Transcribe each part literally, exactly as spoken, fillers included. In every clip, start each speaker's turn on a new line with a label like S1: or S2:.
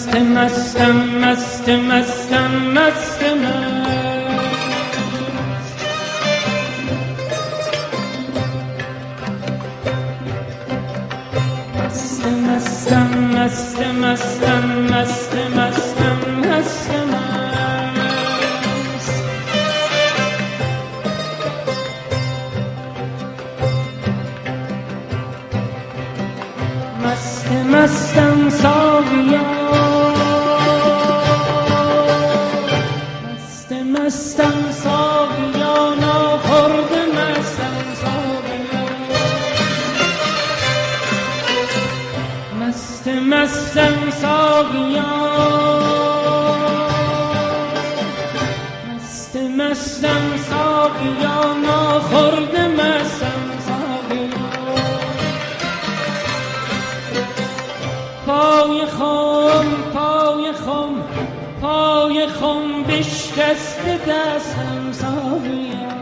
S1: مست مستم مست مستم مست مستم مست مستم مست مستم مست مست مستم ساقیا مست مستم ساقیا ناخورده مستم ساقیا مست مستم ساقیا مست مستم ساقیا ناخورده مستم ساقیا پای خم پای خم پای خم بشکسته دستم ساقیا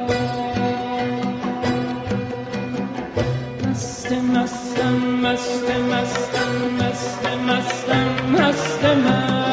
S1: مست مستم مست مستم مست مستم مست مست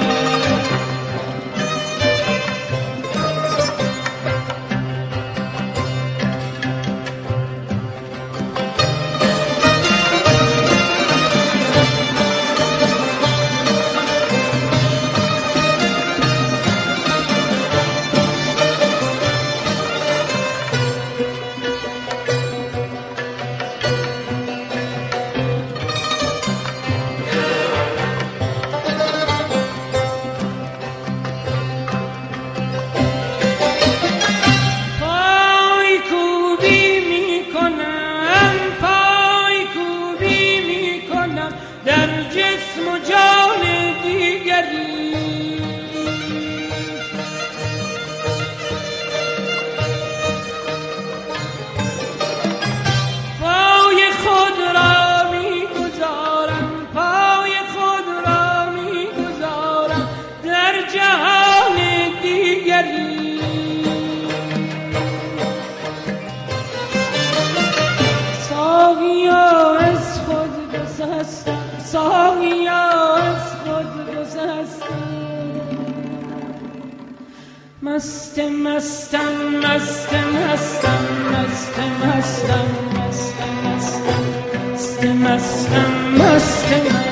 S1: مست مستم مست مستم مست مستم مست مستم مست مستم مست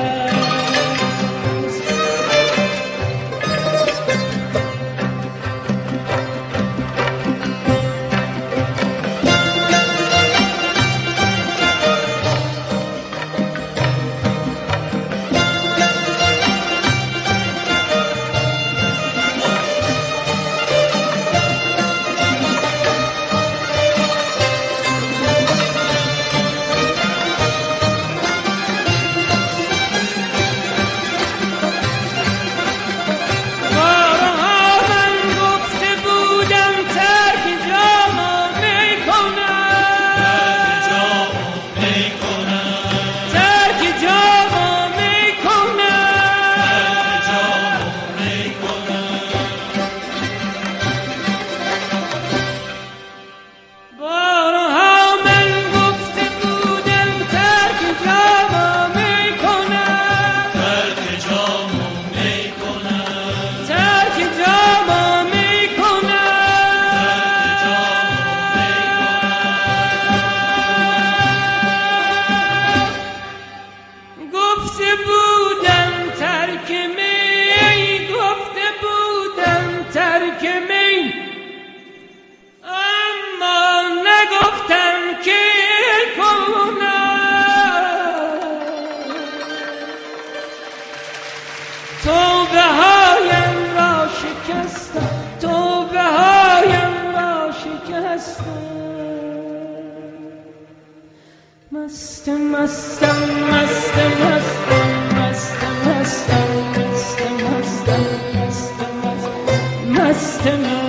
S1: مست مستم مست مستم مست مستم مست مستم مست مست مست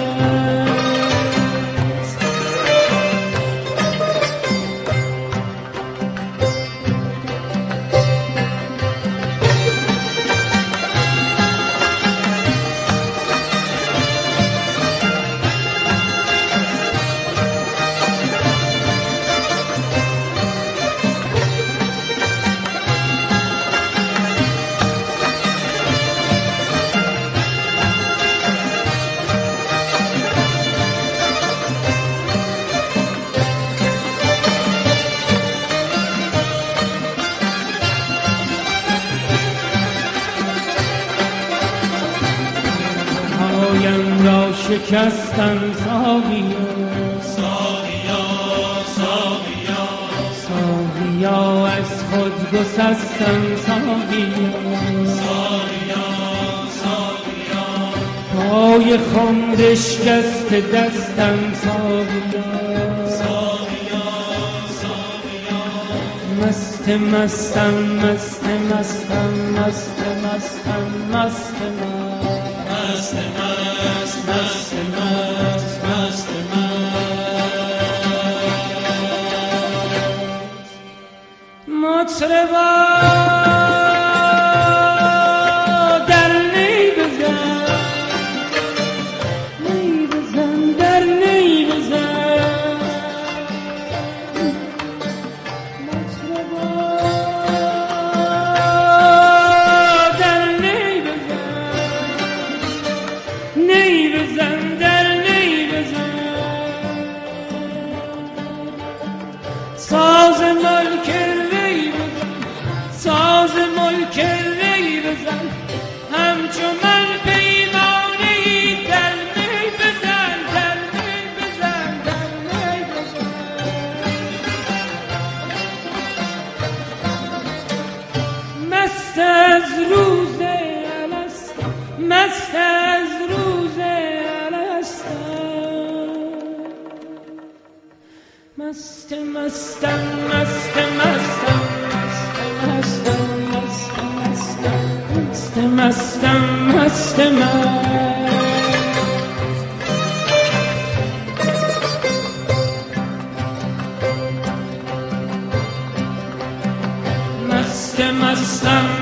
S1: شکستن ساقیا
S2: ساقیا ساقیا
S1: ساقیا از خود گسستن ساقیا
S2: ساقیا ساقیا
S1: پای خمر شکست دستم ساقیا
S2: ساقیا ساقیا
S1: مست مستم مست مستم مست مستم مست
S2: مست مست مست مست مست
S1: مطربا در نی بزن نی بزن در نی بزن مطربا در نی بزن نی بزن در نی بزن ساز ملک ساز ملک ری بزن همچو من پیمانه ای در می بزن در می بزن در می بزن مست از روز الست مست از روز الست مست مستم مست مستم مستم مستم مستم مست مستم